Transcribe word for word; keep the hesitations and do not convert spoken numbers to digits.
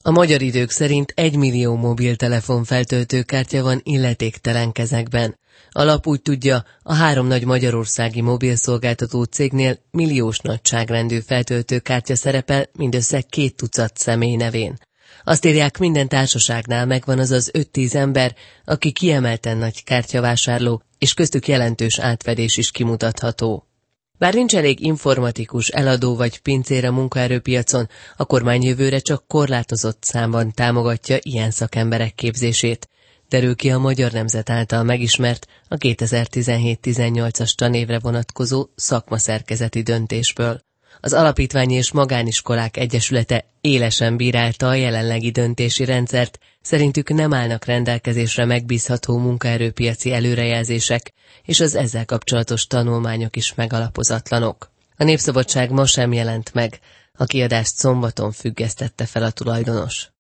A Magyar Idők szerint egy millió mobiltelefon feltöltőkártya van illetéktelen kezekben. A lap úgy tudja, a három nagy magyarországi mobilszolgáltató cégnél milliós nagyságrendű feltöltőkártya szerepel mindössze két tucat személy nevén. Azt írják, minden társaságnál megvan az az öt-tíz ember, aki kiemelten nagy kártyavásárló, és köztük jelentős átfedés is kimutatható. Bár nincs elég informatikus, eladó vagy pincér a munkaerőpiacon, a kormány jövőre csak korlátozott számban támogatja ilyen szakemberek képzését, derül ki a Magyar Nemzet által megismert a kétezer-tizenhét-tizennyolcas tanévre vonatkozó szakmaszerkezeti döntésből. Az Alapítványi és Magániskolák Egyesülete élesen bírálta a jelenlegi döntési rendszert, szerintük nem állnak rendelkezésre megbízható munkaerőpiaci előrejelzések, és az ezzel kapcsolatos tanulmányok is megalapozatlanok. A Népszabadság ma sem jelent meg, a kiadást szombaton függesztette fel a tulajdonos.